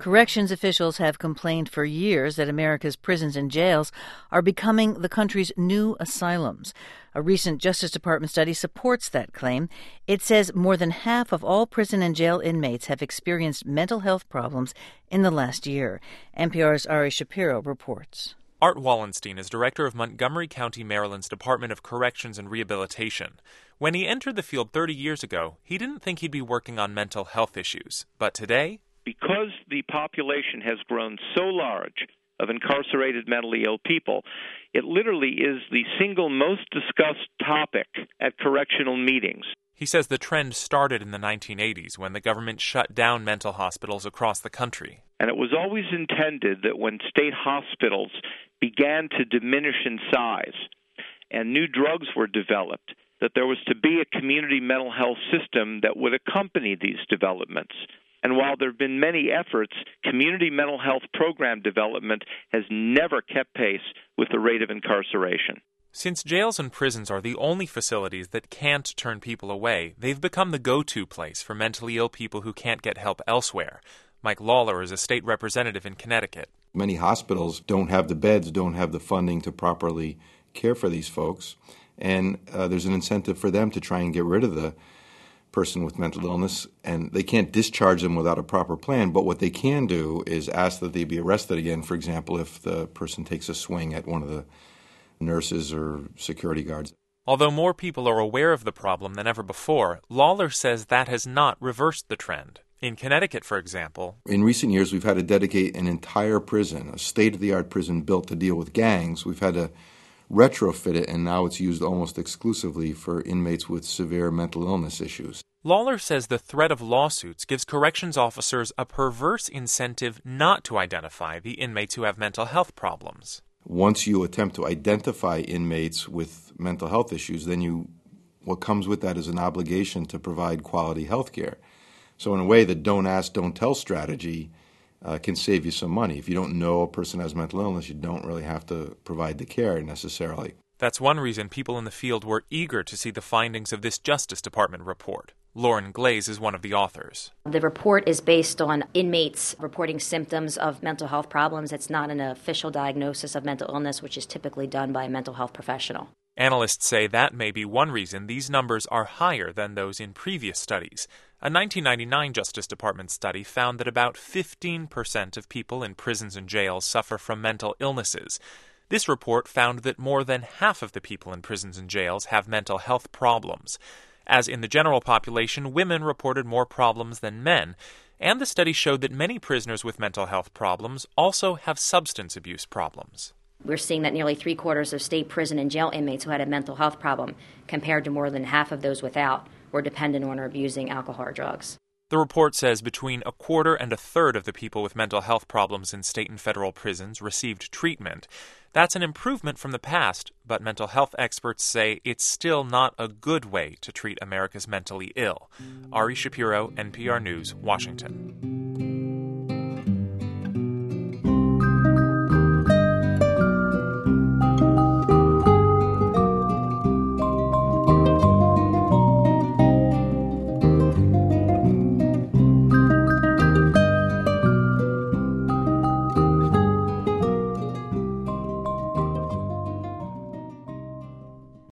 Corrections officials have complained for years that America's prisons and jails are becoming the country's new asylums. A recent Justice Department study supports that claim. It says more than half of all prison and jail inmates have experienced mental health problems in the last year. NPR's Ari Shapiro reports. Art Wallenstein is director of Montgomery County, Maryland's Department of Corrections and Rehabilitation. When he entered the field 30 years ago, he didn't think he'd be working on mental health issues. But today, because the population has grown so large of incarcerated mentally ill people, it literally is the single most discussed topic at correctional meetings. He says the trend started in the 1980s when the government shut down mental hospitals across the country. And it was always intended that when state hospitals began to diminish in size and new drugs were developed, that there was to be a community mental health system that would accompany these developments. And while there have been many efforts, community mental health program development has never kept pace with the rate of incarceration. Since jails and prisons are the only facilities that can't turn people away, they've become the go-to place for mentally ill people who can't get help elsewhere. Mike Lawler is a state representative in Connecticut. Many hospitals don't have the beds, don't have the funding to properly care for these folks, and there's an incentive for them to try and get rid of the person with mental illness, and they can't discharge them without a proper plan. But what they can do is ask that they be arrested again, for example, if the person takes a swing at one of the nurses or security guards. Although more people are aware of the problem than ever before, Lawler says that has not reversed the trend. In Connecticut, for example, in recent years, we've had to dedicate an entire prison, a state-of-the-art prison built to deal with gangs. We've had to retrofit it, and now it's used almost exclusively for inmates with severe mental illness issues. Lawler says the threat of lawsuits gives corrections officers a perverse incentive not to identify the inmates who have mental health problems. Once you attempt to identify inmates with mental health issues, then what comes with that is an obligation to provide quality health care. So in a way, the don't ask, don't tell strategy can save you some money. If you don't know a person has mental illness, you don't really have to provide the care necessarily. That's one reason people in the field were eager to see the findings of this Justice Department report. Lauren Glaze is one of the authors. The report is based on inmates reporting symptoms of mental health problems. It's not an official diagnosis of mental illness, which is typically done by a mental health professional. Analysts say that may be one reason these numbers are higher than those in previous studies. A 1999 Justice Department study found that about 15% of people in prisons and jails suffer from mental illnesses. This report found that more than half of the people in prisons and jails have mental health problems. As in the general population, women reported more problems than men, and the study showed that many prisoners with mental health problems also have substance abuse problems. We're seeing that nearly 3/4 of state prison and jail inmates who had a mental health problem, compared to more than half of those without, were dependent on or abusing alcohol or drugs. The report says between a quarter and a third of the people with mental health problems in state and federal prisons received treatment. That's an improvement from the past, but mental health experts say it's still not a good way to treat America's mentally ill. Ari Shapiro, NPR News, Washington.